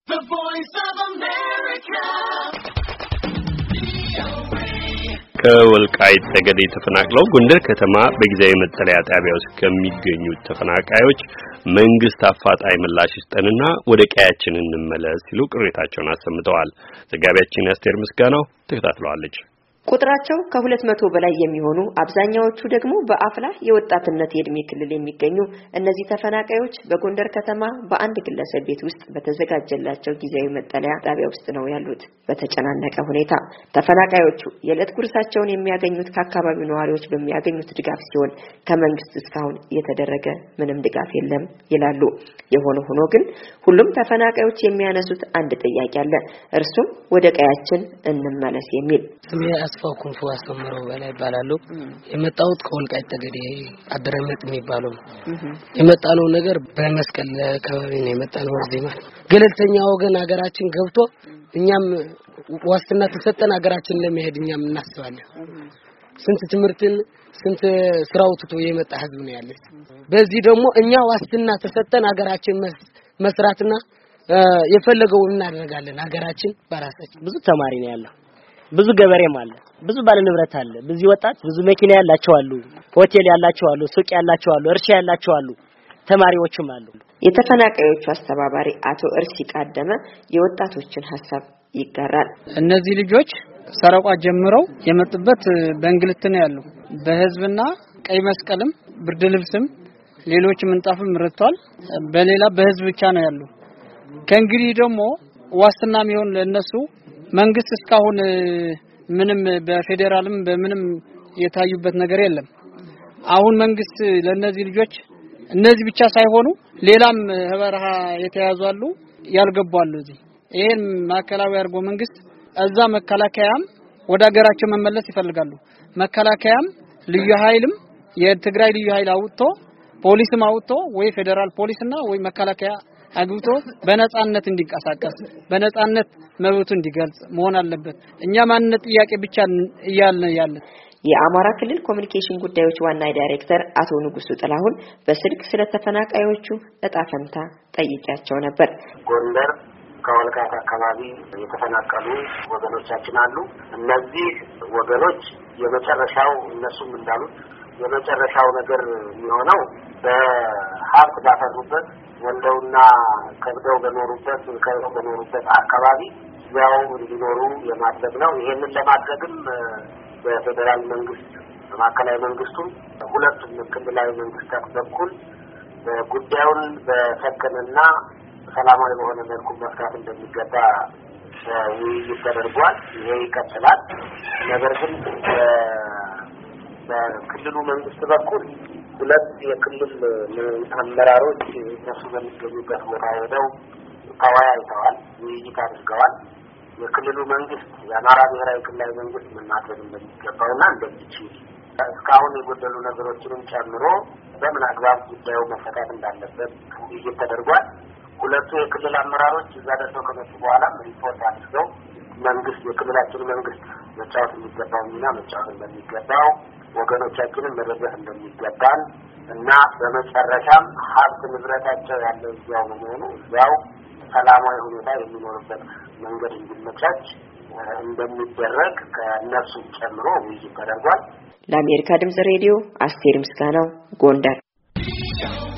The Voice of America. ከወልቃይት ጠገዴ ተፈናቅለው ጎንደር ከተማ በጊዜያዊ መጠለያ ጣቢያ ውስጥ ከሚገኙ ተፈናቃዮች መንግስት አፋጣኝ ምላሽ ይስጠንና ወደ ቀያችን እንመለስ ሲሉ ቅሬታቸውን አሰምተዋል። ዘጋቢያችን አስቴር ምስጋናው ተከታትለዋለች። ቁጥራቸው ከ200 በላይ የሚሆኑ አብዛኛዎቹ ደግሞ በአፍላ የወጣትነት የእድሜ ክልል የሚገኙ እነዚህ ተፈናቃዮች በጎንደር ከተማ በአንድ ግለሰብ ቤት ውስጥ በተዘጋጀላቸው ጊዜያዊ መጠለያ ጣቢያ ውስጥ ነው ያሉት። በተጨናነቀ ሁኔታ ተፈናቃዮቹ የዕለት ጉርሳቸውን የሚያገኙት ከአካባቢው ነዋሪዎች በሚያገኙት ድጋፍ ሲሆን ከመንግስት እስካሁን የተደረገ ምንም ድጋፍ የለም ይላሉ። የሆነ ሆኖ ግን ሁሉም ተፈናቃዮች የሚያነሱት አንድ ጥያቄ አለ። እርሱም ወደ ቀያችን እንመለስ የሚል አስፋው ኩንፉ አስተምረው በላይ ይባላል። የመጣሁት ከወልቃይት ጠገዴ አደረመጥ የሚባለው የመጣነው ነገር በመስቀል አካባቢ ነው የመጣነው። እዚህ ማለት ገለልተኛ ወገን ሀገራችን ገብቶ እኛም ዋስትና ተሰጠን ሀገራችን ለመሄድ እኛም እናስባለን። ስንት ትምርትን ስንት ስራው ትቶ የመጣ ህዝብ ነው ያለው። በዚህ ደግሞ እኛ ዋስትና ተሰጠን ሀገራችን መስራትና የፈለገውን እናደርጋለን። ሀገራችን በራሳችን ብዙ ተማሪ ነው ያለው፣ ብዙ ገበሬም አለ፣ ብዙ ባለ ንብረት አለ፣ ብዙ ወጣት ብዙ መኪና ያላቸው አሉ፣ ሆቴል ያላቸው አሉ፣ ሱቅ ያላቸው አሉ፣ እርሻ ያላቸው አሉ፣ ተማሪዎችም አሉ። የተፈናቃዮቹ አስተባባሪ አቶ እርሲ ቃደመ የወጣቶችን ሐሳብ ይጋራል። እነዚህ ልጆች ሰረቋ ጀምረው የመጡበት በእንግልት ነው ያለው። በህዝብና ቀይ መስቀልም ብርድ ልብስም ሌሎች ምንጣፍም ረድቷል። በሌላ በህዝብ ብቻ ነው ያለው። ከእንግዲህ ደግሞ ዋስትና የሚሆን ለነሱ መንግስት እስካሁን ምንም በፌደራልም በምንም የታዩበት ነገር የለም። አሁን መንግስት ለነዚህ ልጆች እነዚህ ብቻ ሳይሆኑ ሌላም በረሃ የተያዙ አሉ፣ ያልገቡ አሉ። ይሄን ማከላዊ አርጎ መንግስት እዛ መከላከያም ወደ ሀገራቸው መመለስ ይፈልጋሉ። መከላከያም ልዩ ኃይልም የትግራይ ልዩ ኃይል አውጥቶ ፖሊስም አውጥቶ ወይ ፌደራል ፖሊስና ወይ መከላከያ አግብቶ በነጻነት እንዲንቀሳቀስ በነጻነት መብቱ እንዲገልጽ መሆን አለበት። እኛ ማንነት ጥያቄ ብቻ ያለ የአማራ ክልል ኮሙኒኬሽን ጉዳዮች ዋና ዳይሬክተር አቶ ንጉሱ ጥላሁን በስልክ ስለተፈናቃዮቹ እጣ ፈንታ ጠይቄያቸው ነበር። ጎንደር ከወልቃይት አካባቢ የተፈናቀሉ ወገኖቻችን አሉ። እነዚህ ወገኖች የመጨረሻው እነሱም እንዳሉት የመጨረሻው ነገር የሚሆነው በሀብት ባፈሩበት ወልደውና ከብደው በኖሩበት አካባቢ ያው እንዲኖሩ የማድረግ ነው። ይሄንን ለማድረግም በፌደራል መንግስት በማዕከላዊ መንግስቱም ሁለቱም ክልላዊ መንግስታት በኩል ጉዳዩን በሰከነና ሰላማዊ በሆነ መልኩ መፍታት እንደሚገባ ውይይት ተደርጓል። ይሄ ይቀጥላል። ነገር ግን በክልሉ መንግስት በኩል ሁለት የክልል አመራሮች እነሱ በሚገኙበት ቦታ ሄደው ተወያይተዋል፣ ውይይት አድርገዋል። የክልሉ መንግስት የአማራ ብሔራዊ ክልላዊ መንግስት ምን ማድረግ እንደሚገባውና እንደሚችል እስካሁን የጎደሉ ነገሮችንም ጨምሮ በምን አግባብ ጉዳዩ መፈታት እንዳለበት ውይይት ተደርጓል። ሁለቱ የክልል አመራሮች እዛ ደርሰው ከመጡ በኋላ ሪፖርት አድርገው መንግስት የክልላችን መንግስት መጫወት የሚገባው ሚና መጫወት እንደሚገባው ወገኖቻችንን መደገፍ እንደሚገባን እና በመጨረሻም ሀብት ንብረታቸው ያለው እዚያው በመሆኑ እዚያው ሰላማዊ ሁኔታ የሚኖርበት መንገድ እንዲመቻች እንደሚደረግ ከነሱ ጨምሮ ውይይት ተደርጓል። ለአሜሪካ ድምጽ ሬዲዮ አስቴር ምስጋናው ጎንደር።